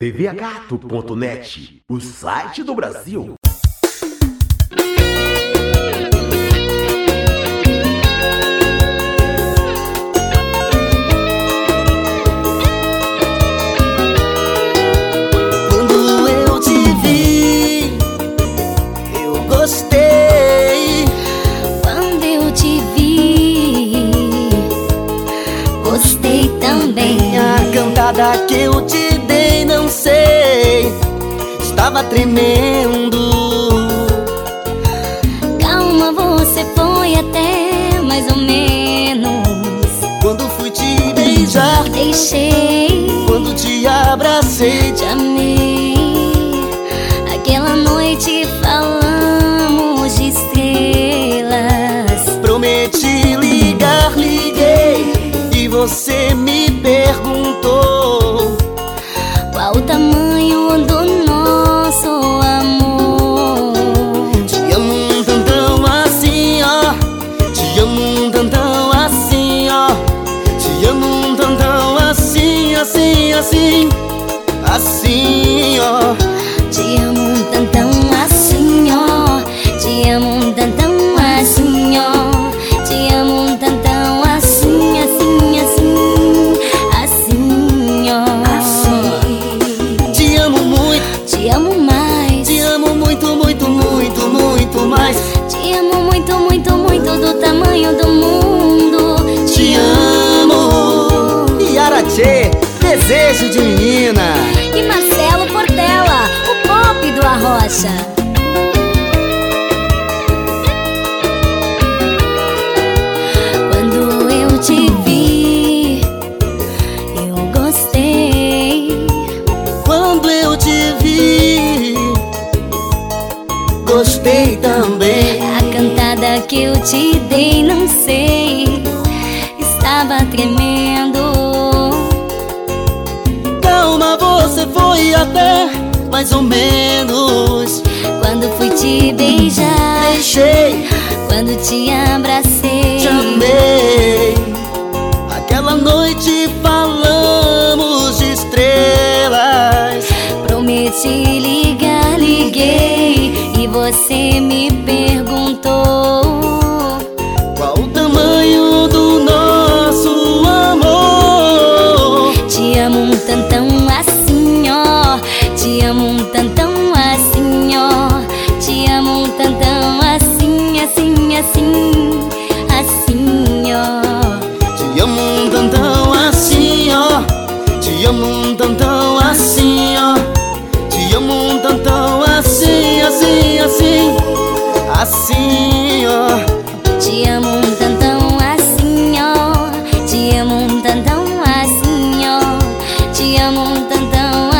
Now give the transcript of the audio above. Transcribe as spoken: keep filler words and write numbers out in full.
T V A Gato ponto net, o site do Brasil. Quando eu te vi, eu gostei. Quando eu te vi, gostei também. A cantada que eu te dei, não sei, estava tremendo. Calma, você foi até mais ou menos. Quando fui te beijar, Deixei, quando te abracei, te amei. Aquela noite falamos de estrelas. prometi ligar, liguei, e você me perguntou Qual o tamanho do nosso amor? te amo um tantão assim, ó. Te amo um tantão assim, ó. Te amo um tantão assim, assim, assim, assim, ó. Te amo um tantão assim, ó. Te amo um tantão assim, ó. Te amo um tantão assim, assim, assim, assim, ó. Te amo muito, Te amo mais. te amo muito, muito, muito, muito mais. Te amo muito, muito, muito, do tamanho do mundo. Te amo. Yara Tchê, desejo de menina. E Marcelo Portela, o pop do Arrocha. Quando eu te vi, eu gostei. Quando eu te vi, gostei também. A cantada que eu te dei, não sei, estava tremendo. Calma, você foi até mais ou menos. Quando fui te beijar, Deixei, quando te abracei, te amei. Aquela noite falamos de estrelas. prometi ligar, liguei, e você me perguntou Qual o tamanho do nosso amor? Te amo um tantão assim, ó. Te amo um tantão assim, ó. Te amo um tantão assim, assim, assim, assim, ó. Te amo um tantão assim, ó. Te amo um tantão assim, ó. Te amo um tantão assim, assim, assim, assim, ó. Te amo um tantão assim, ó. Te amo um tantão assim, ó. Te amo um tantão